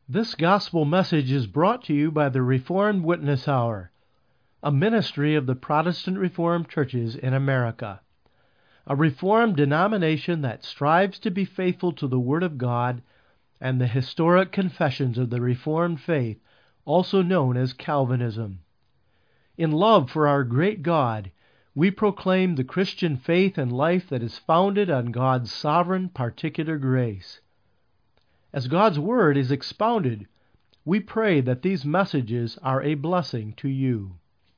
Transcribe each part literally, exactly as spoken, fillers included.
This gospel message is brought to you by the Reformed Witness Hour, a ministry of the Protestant Reformed churches in America, a Reformed denomination that strives to be faithful to the Word of God and the historic confessions of the Reformed faith, also known as Calvinism. In love for our great God, we proclaim the Christian faith and life that is founded on God's sovereign particular grace. As God's Word is expounded, we pray that these messages are a blessing to you.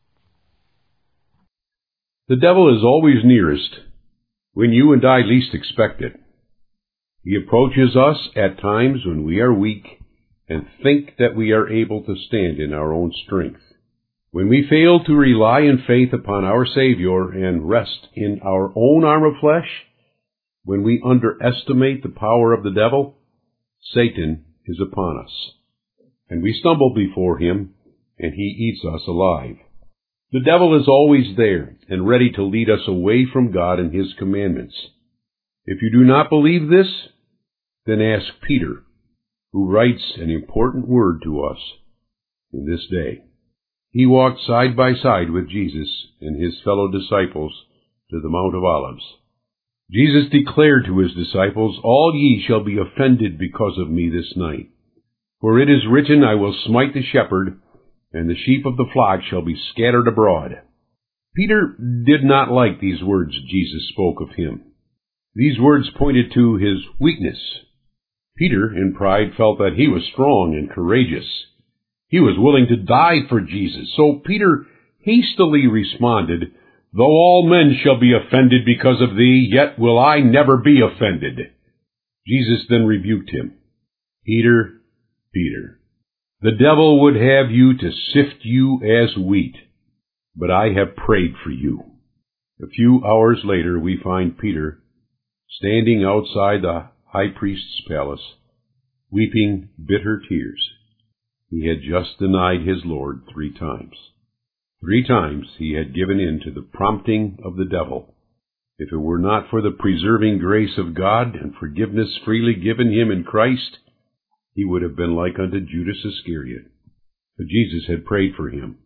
The devil is always nearest when you and I least expect it. He approaches us at times when we are weak and think that we are able to stand in our own strength. When we fail to rely in faith upon our Savior and rest in our own arm of flesh, when we underestimate the power of the devil, Satan is upon us, and we stumble before him, and he eats us alive. The devil is always there and ready to lead us away from God and His commandments. If you do not believe this, then ask Peter, who writes an important word to us in this day. He walked side by side with Jesus and His fellow disciples to the Mount of Olives. Jesus declared to His disciples, "All ye shall be offended because of me this night. For it is written, I will smite the shepherd, and the sheep of the flock shall be scattered abroad." Peter did not like these words Jesus spoke of him. These words pointed to his weakness. Peter, in pride, felt that he was strong and courageous. He was willing to die for Jesus. So Peter hastily responded, "Though all men shall be offended because of thee, yet will I never be offended." Jesus then rebuked him. "Peter, Peter, the devil would have you to sift you as wheat, but I have prayed for you." A few hours later, we find Peter standing outside the high priest's palace, weeping bitter tears. He had just denied his Lord three times. Three times he had given in to the prompting of the devil. If it were not for the preserving grace of God and forgiveness freely given him in Christ, he would have been like unto Judas Iscariot. But Jesus had prayed for him.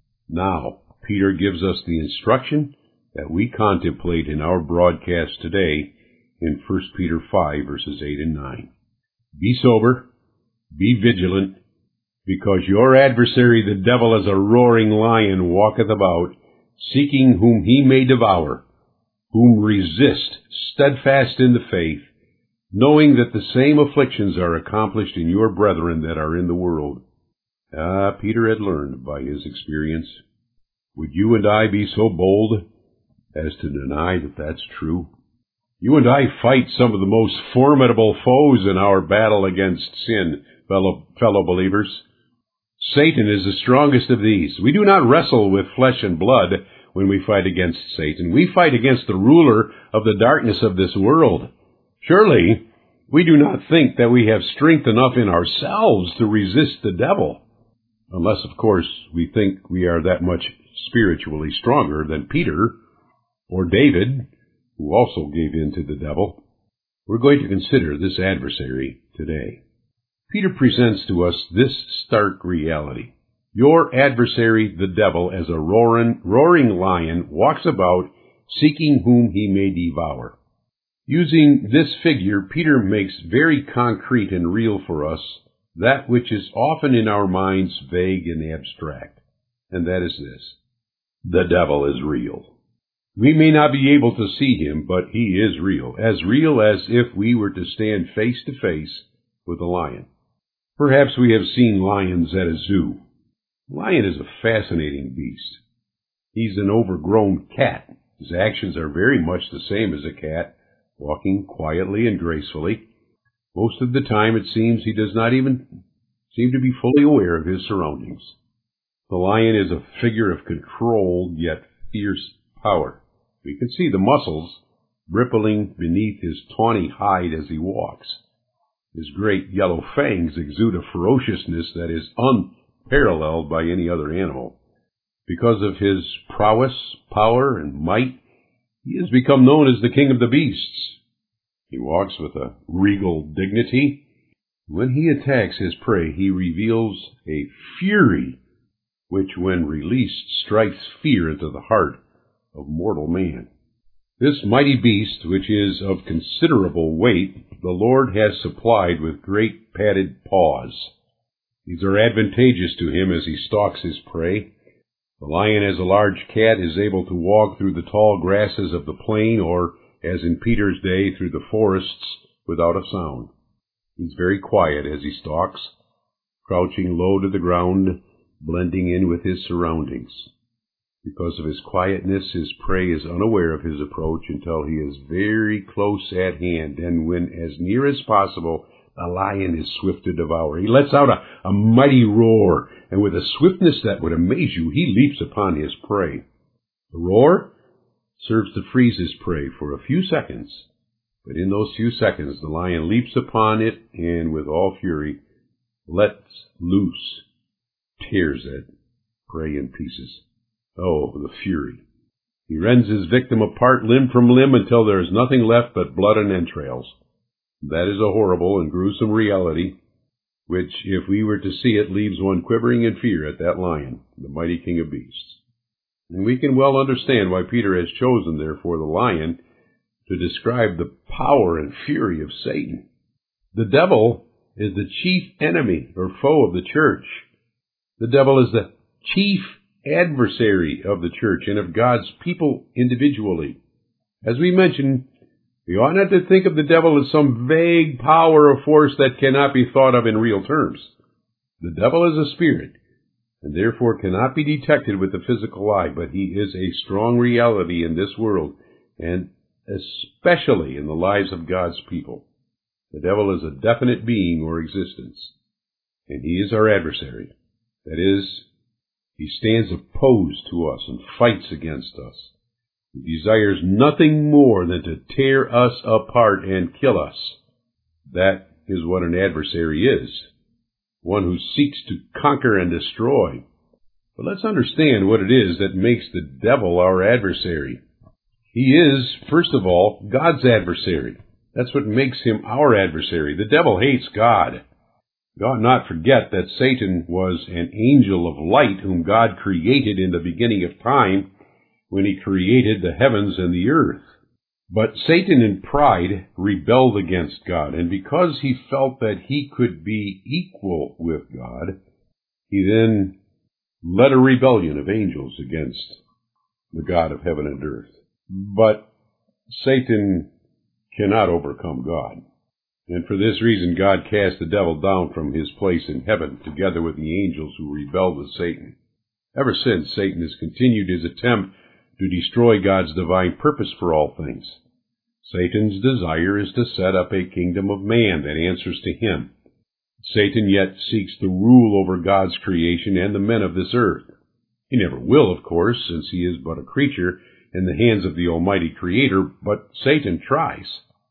Now, Peter gives us the instruction that we contemplate in our broadcast today in First Peter five, verses eight and nine. "Be sober, be vigilant, because your adversary the devil as a roaring lion walketh about, seeking whom he may devour, whom resist, steadfast in the faith, knowing that the same afflictions are accomplished in your brethren that are in the world." Ah, Peter had learned by his experience. Would you and I be so bold as to deny that that's true? You and I fight some of the most formidable foes in our battle against sin, fellow, fellow believers. Satan is the strongest of these. We do not wrestle with flesh and blood when we fight against Satan. We fight against the ruler of the darkness of this world. Surely, we do not think that we have strength enough in ourselves to resist the devil. Unless, of course, we think we are that much spiritually stronger than Peter or David, who also gave in to the devil. We're going to consider this adversary today. Peter presents to us this stark reality. Your adversary, the devil, as a roaring, roaring lion, walks about, seeking whom he may devour. Using this figure, Peter makes very concrete and real for us that which is often in our minds vague and abstract, and that is this: the devil is real. We may not be able to see him, but he is real, as real as if we were to stand face to face with a lion. Perhaps we have seen lions at a zoo. A lion is a fascinating beast. He's an overgrown cat. His actions are very much the same as a cat, walking quietly and gracefully. Most of the time, it seems, he does not even seem to be fully aware of his surroundings. The lion is a figure of controlled yet fierce power. We can see the muscles rippling beneath his tawny hide as he walks. His great yellow fangs exude a ferociousness that is unparalleled by any other animal. Because of his prowess, power, and might, he has become known as the king of the beasts. He walks with a regal dignity, When he attacks his prey, he reveals a fury which, when released, strikes fear into the heart of mortal man. This mighty beast, which is of considerable weight, the Lord has supplied with great padded paws. These are advantageous to him as he stalks his prey. The lion, as a large cat, is able to walk through the tall grasses of the plain, or, as in Peter's day, through the forests without a sound. He's very quiet as he stalks, crouching low to the ground, blending in with his surroundings. Because of his quietness, his prey is unaware of his approach until he is very close at hand, and when as near as possible, the lion is swift to devour. He lets out a, a mighty roar, and with a swiftness that would amaze you, he leaps upon his prey. The roar serves to freeze his prey for a few seconds, but in those few seconds the lion leaps upon it, and with all fury lets loose, tears that prey in pieces. Oh, the fury! He rends his victim apart limb from limb until there is nothing left but blood and entrails. That is a horrible and gruesome reality, which, if we were to see it, leaves one quivering in fear at that lion, the mighty king of beasts. And we can well understand why Peter has chosen, therefore, the lion to describe the power and fury of Satan. The devil is the chief enemy or foe of the church. The devil is the chief adversary of the church and of God's people individually. As we mentioned, we ought not to think of the devil as some vague power or force that cannot be thought of in real terms. The devil is a spirit, and therefore cannot be detected with the physical eye, but he is a strong reality in this world, and especially in the lives of God's people. The devil is a definite being or existence, and he is our adversary. That is, he stands opposed to us and fights against us. He desires nothing more than to tear us apart and kill us. That is what an adversary is, one who seeks to conquer and destroy. But let's understand what it is that makes the devil our adversary. He is, first of all, God's adversary. That's what makes him our adversary. The devil hates God. We ought not forget that Satan was an angel of light whom God created in the beginning of time when he created the heavens and the earth. But Satan in pride rebelled against God, and because he felt that he could be equal with God, he then led a rebellion of angels against the God of heaven and earth. But Satan cannot overcome God. And for this reason, God cast the devil down from his place in heaven, together with the angels who rebelled with Satan. Ever since, Satan has continued his attempt to destroy God's divine purpose for all things. Satan's desire is to set up a kingdom of man that answers to him. Satan yet seeks to rule over God's creation and the men of this earth. He never will, of course, since he is but a creature in the hands of the Almighty Creator, but Satan tries.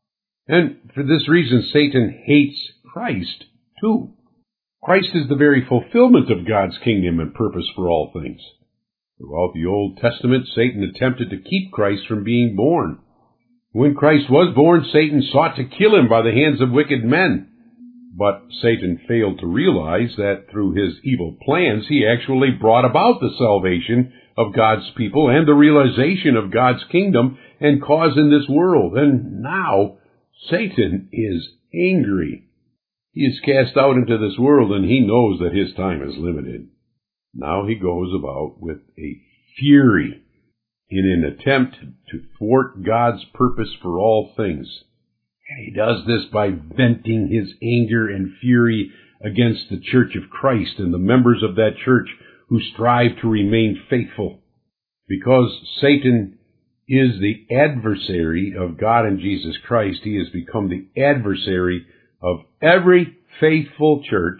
And for this reason, Satan hates Christ, too. Christ is the very fulfillment of God's kingdom and purpose for all things. Throughout the Old Testament, Satan attempted to keep Christ from being born. When Christ was born, Satan sought to kill him by the hands of wicked men. But Satan failed to realize that through his evil plans, he actually brought about the salvation of God's people and the realization of God's kingdom and cause in this world. And now, Satan is angry. He is cast out into this world, and he knows that his time is limited. Now he goes about with a fury in an attempt to thwart God's purpose for all things. And he does this by venting his anger and fury against the Church of Christ and the members of that church who strive to remain faithful. Because Satan is the adversary of God and Jesus Christ, he has become the adversary of every faithful church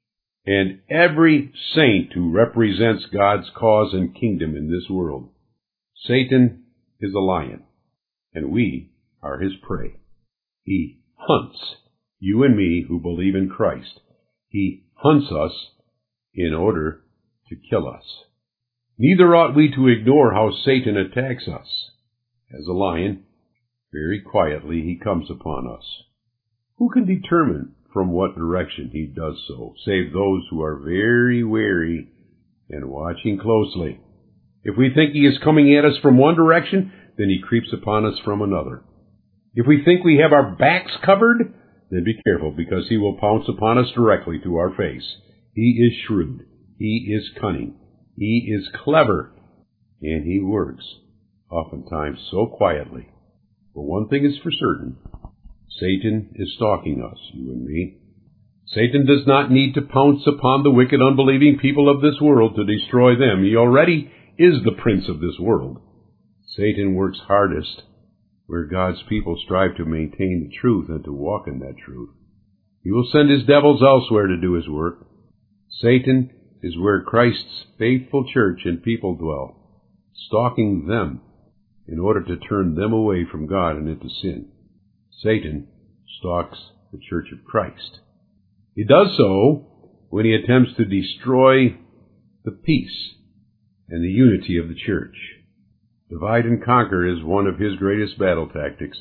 and every saint who represents God's cause and kingdom in this world. Satan is a lion, and we are his prey. He hunts you and me who believe in Christ. He hunts us in order to kill us. Neither ought we to ignore how Satan attacks us. As a lion, very quietly he comes upon us. Who can determine from what direction he does so, save those who are very wary and watching closely. If we think he is coming at us from one direction, then he creeps upon us from another. If we think we have our backs covered, then be careful, because he will pounce upon us directly to our face. He is shrewd. He is cunning. He is clever. And he works, oftentimes so quietly. But one thing is for certain. Satan is stalking us, you and me. Satan does not need to pounce upon the wicked, unbelieving people of this world to destroy them. He already is the prince of this world. Satan works hardest where God's people strive to maintain the truth and to walk in that truth. He will send his devils elsewhere to do his work. Satan is where Christ's faithful church and people dwell, stalking them in order to turn them away from God and into sin. Satan stalks the church of Christ. He does so when he attempts to destroy the peace and the unity of the church. Divide and conquer is one of his greatest battle tactics.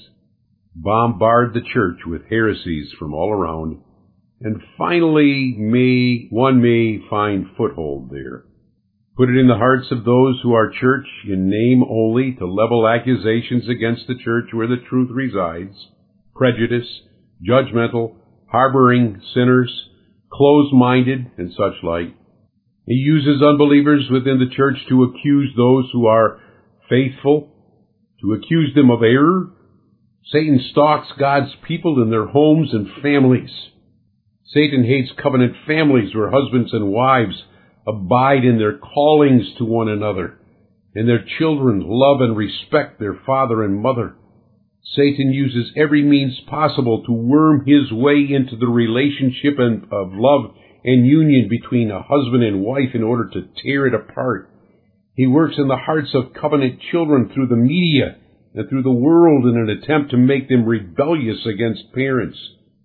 Bombard the church with heresies from all around, and finally may one may find foothold there. Put it in the hearts of those who are church in name only to level accusations against the church where the truth resides, prejudice, judgmental, harboring sinners, closed-minded, and such like. He uses unbelievers within the church to accuse those who are faithful, to accuse them of error. Satan stalks God's people in their homes and families. Satan hates covenant families where husbands and wives abide in their callings to one another, and their children love and respect their father and mother. Satan uses every means possible to worm his way into the relationship of love and union between a husband and wife in order to tear it apart. He works in the hearts of covenant children through the media and through the world in an attempt to make them rebellious against parents.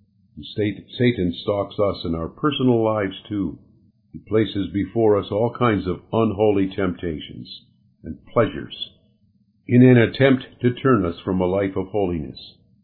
Satan stalks us in our personal lives too. He places before us all kinds of unholy temptations and pleasures in an attempt to turn us from a life of holiness.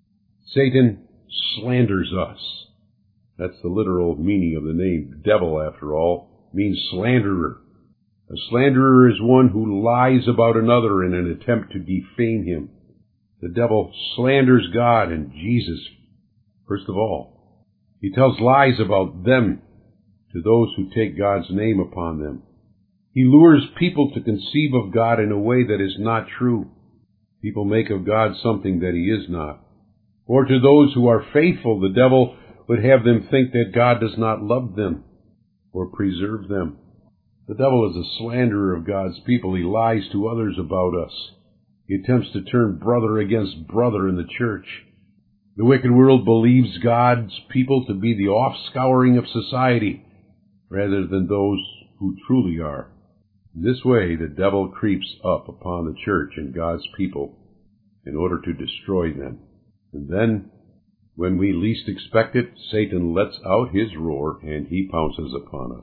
Satan slanders us. That's the literal meaning of the name devil, after all, means slanderer. A slanderer is one who lies about another in an attempt to defame him. The devil slanders God and Jesus, first of all. He tells lies about them to those who take God's name upon them. He lures people to conceive of God in a way that is not true. People make of God something that he is not. Or to those who are faithful, the devil would have them think that God does not love them or preserve them. The devil is a slanderer of God's people. He lies to others about us. He attempts to turn brother against brother in the church. The wicked world believes God's people to be the offscouring of society rather than those who truly are. In this way, the devil creeps up upon the church and God's people in order to destroy them. And then, when we least expect it, Satan lets out his roar and he pounces upon us.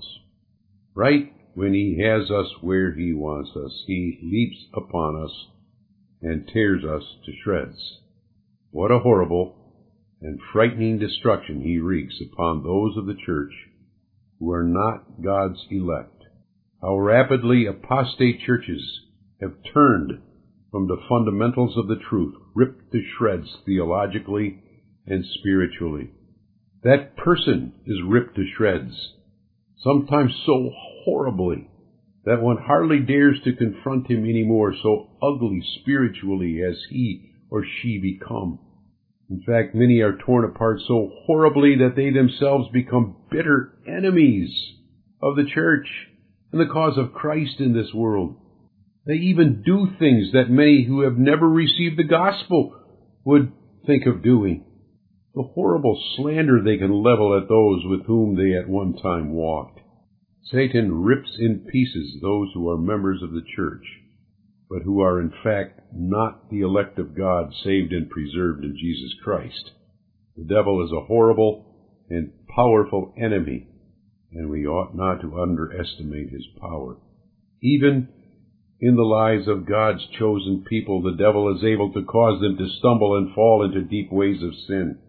Right when he has us where he wants us, he leaps upon us and tears us to shreds. What a horrible and frightening destruction he wreaks upon those of the church who are not God's elect. How rapidly apostate churches have turned from the fundamentals of the truth, ripped to shreds theologically and spiritually. That person is ripped to shreds, sometimes so horribly that one hardly dares to confront him anymore, so ugly spiritually has he or she become. In fact, many are torn apart so horribly that they themselves become bitter enemies of the church and the cause of Christ in this world. They even do things that many who have never received the gospel would think of doing. The horrible slander they can level at those with whom they at one time walked. Satan rips in pieces those who are members of the church, but who are in fact not the elect of God, saved and preserved in Jesus Christ. The devil is a horrible and powerful enemy, and we ought not to underestimate his power. Even in the lives of God's chosen people, the devil is able to cause them to stumble and fall into deep ways of sin.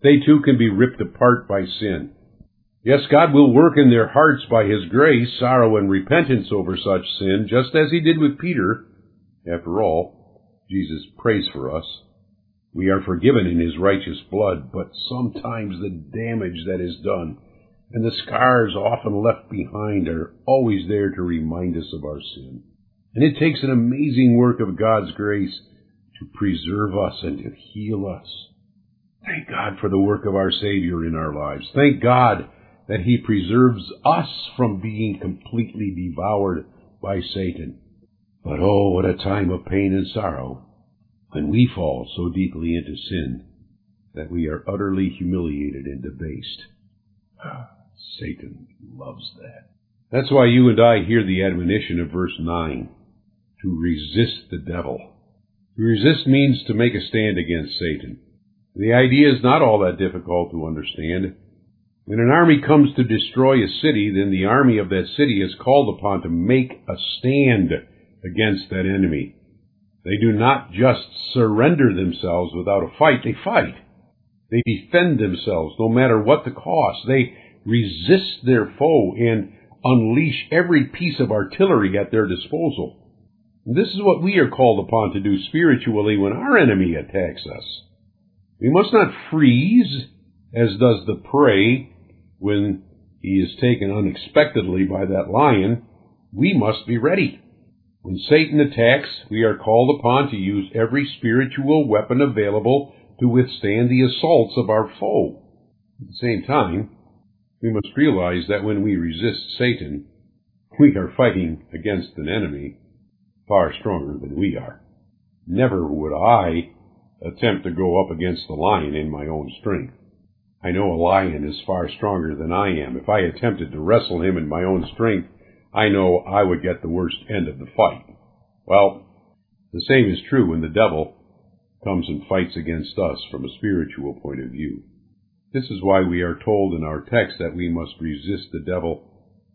They too can be ripped apart by sin. Yes, God will work in their hearts by His grace, sorrow, and repentance over such sin, just as He did with Peter. After all, Jesus prays for us. We are forgiven in His righteous blood, but sometimes the damage that is done and the scars often left behind are always there to remind us of our sin. And it takes an amazing work of God's grace to preserve us and to heal us. Thank God for the work of our Savior in our lives. Thank God that He preserves us from being completely devoured by Satan. But oh, what a time of pain and sorrow when we fall so deeply into sin that we are utterly humiliated and debased. Satan loves that. That's why you and I hear the admonition of verse nine, to resist the devil. To resist means to make a stand against Satan. The idea is not all that difficult to understand. When an army comes to destroy a city, then the army of that city is called upon to make a stand against that enemy. They do not just surrender themselves without a fight. They fight. They defend themselves no matter what the cost. They resist their foe and unleash every piece of artillery at their disposal. And this is what we are called upon to do spiritually when our enemy attacks us. We must not freeze, as does the prey when he is taken unexpectedly by that lion. We must be ready. When Satan attacks, we are called upon to use every spiritual weapon available to withstand the assaults of our foe. At the same time, we must realize that when we resist Satan, we are fighting against an enemy far stronger than we are. Never would I attempt to go up against the lion in my own strength. I know a lion is far stronger than I am. If I attempted to wrestle him in my own strength, I know I would get the worst end of the fight. Well, the same is true when the devil comes and fights against us from a spiritual point of view. This is why we are told in our text that we must resist the devil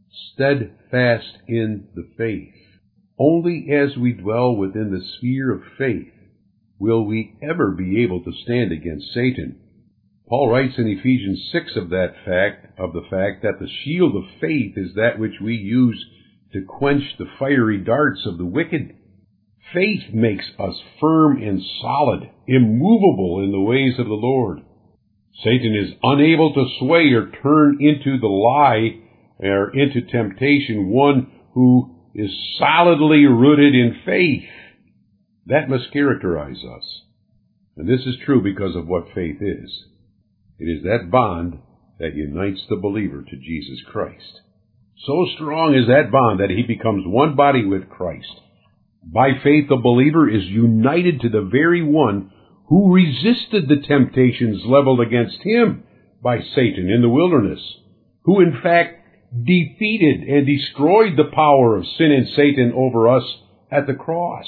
steadfast in the faith. Only as we dwell within the sphere of faith will we ever be able to stand against Satan. Paul writes in Ephesians six of that fact, of the fact that the shield of faith is that which we use to quench the fiery darts of the wicked. Faith makes us firm and solid, immovable in the ways of the Lord. Satan is unable to sway or turn into the lie or into temptation one who is solidly rooted in faith. That must characterize us. And this is true because of what faith is. It is that bond that unites the believer to Jesus Christ. So strong is that bond that he becomes one body with Christ. By faith, the believer is united to the very one who resisted the temptations leveled against him by Satan in the wilderness, who in fact defeated and destroyed the power of sin and Satan over us at the cross.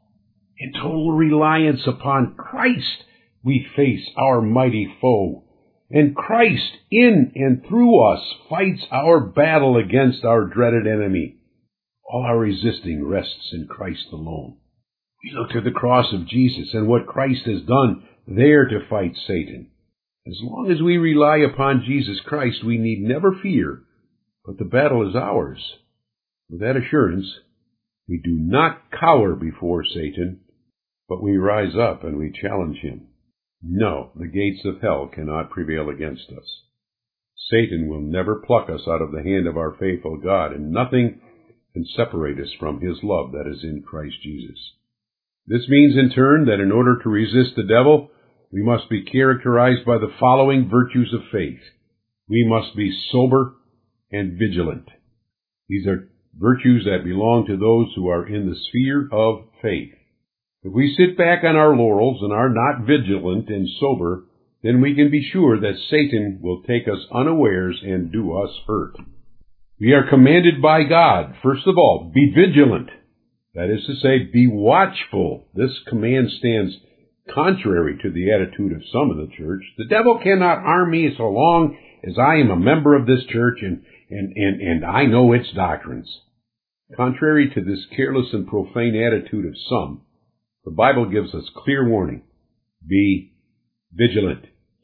In total reliance upon Christ, we face our mighty foe, and Christ in and through us fights our battle against our dreaded enemy. All our resisting rests in Christ alone. We look to the cross of Jesus and what Christ has done there to fight Satan. As long as we rely upon Jesus Christ, we need never fear, but the battle is ours. With that assurance, we do not cower before Satan, but we rise up and we challenge him. No, the gates of hell cannot prevail against us. Satan will never pluck us out of the hand of our faithful God, and nothing can separate us from his love that is in Christ Jesus. This means, in turn, that in order to resist the devil, we must be characterized by the following virtues of faith. We must be sober and vigilant. These are virtues that belong to those who are in the sphere of faith. If we sit back on our laurels and are not vigilant and sober, then we can be sure that Satan will take us unawares and do us hurt. We are commanded by God, first of all, be vigilant. That is to say, be watchful. This command stands contrary to the attitude of some in the church. The devil cannot harm me so long as I am a member of this church and, and, and, and I know its doctrines. Contrary to this careless and profane attitude of some, the Bible gives us clear warning. Be vigilant.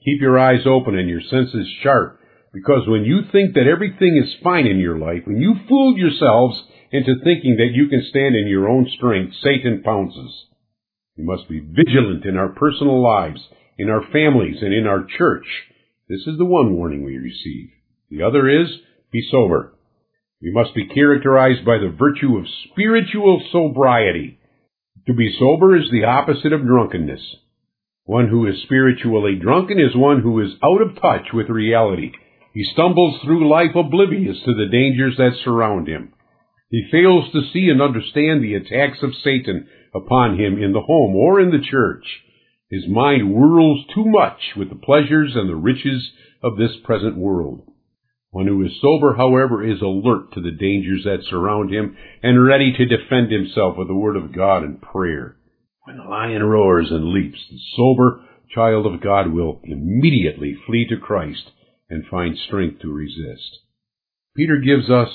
Keep your eyes open and your senses sharp, because when you think that everything is fine in your life, when you fooled yourselves into thinking that you can stand in your own strength, Satan pounces. We must be vigilant in our personal lives, in our families, and in our church. This is the one warning we receive. The other is, be sober. We must be characterized by the virtue of spiritual sobriety. To be sober is the opposite of drunkenness. One who is spiritually drunken is one who is out of touch with reality. He stumbles through life oblivious to the dangers that surround him. He fails to see and understand the attacks of Satan upon him in the home or in the church. His mind whirls too much with the pleasures and the riches of this present world. One who is sober, however, is alert to the dangers that surround him and ready to defend himself with the word of God and prayer. When the lion roars and leaps, the sober child of God will immediately flee to Christ and find strength to resist. Peter gives us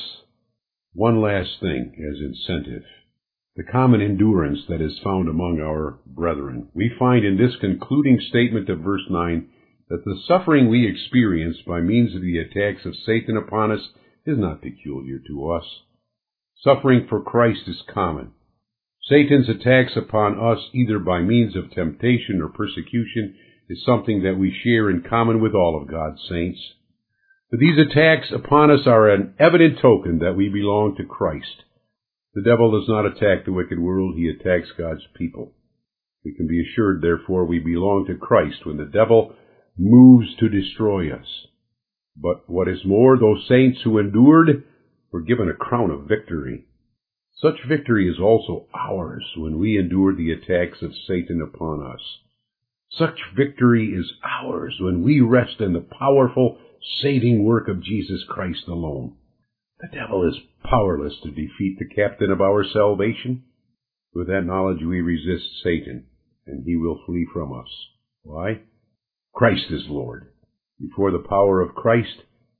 one last thing as incentive, the common endurance that is found among our brethren. We find in this concluding statement of verse nine that the suffering we experience by means of the attacks of Satan upon us is not peculiar to us. Suffering for Christ is common. Satan's attacks upon us, either by means of temptation or persecution, is something that we share in common with all of God's saints. But these attacks upon us are an evident token that we belong to Christ. The devil does not attack the wicked world, he attacks God's people. We can be assured, therefore, we belong to Christ when the devil moves to destroy us. But what is more, those saints who endured were given a crown of victory. Such victory is also ours when we endure the attacks of Satan upon us. Such victory is ours when we rest in the powerful saving work of Jesus Christ alone. The devil is powerless to defeat the captain of our salvation. With that knowledge we resist Satan, and he will flee from us. Why? Christ is Lord. Before the power of Christ,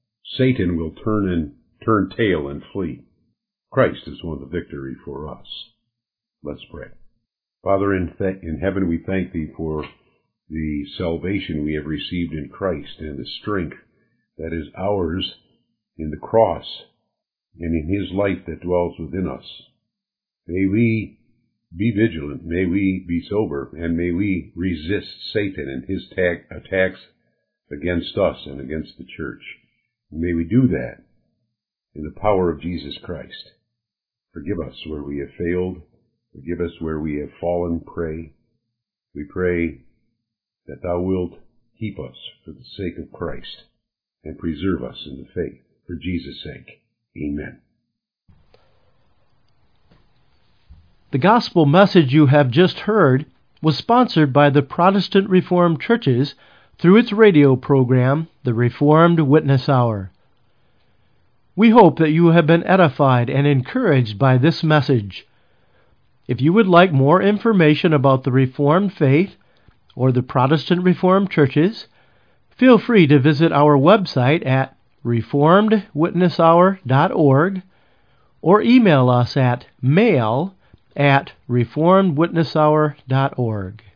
Satan will turn and turn tail and flee. Christ has won the victory for us. Let's pray. Father, in, th- in heaven, we thank Thee for the salvation we have received in Christ and the strength that is ours in the cross and in His life that dwells within us. May we be vigilant, may we be sober, and may we resist Satan and his tag- attacks against us and against the church. And may we do that in the power of Jesus Christ. Forgive us where we have failed. Forgive us where we have fallen prey. We pray that Thou wilt keep us for the sake of Christ and preserve us in the faith for Jesus' sake. Amen. The gospel message you have just heard was sponsored by the Protestant Reformed Churches through its radio program, the Reformed Witness Hour. We hope that you have been edified and encouraged by this message. If you would like more information about the Reformed faith or the Protestant Reformed Churches, feel free to visit our website at reformed witness hour dot org or email us at mail at reformed witness hour dot org.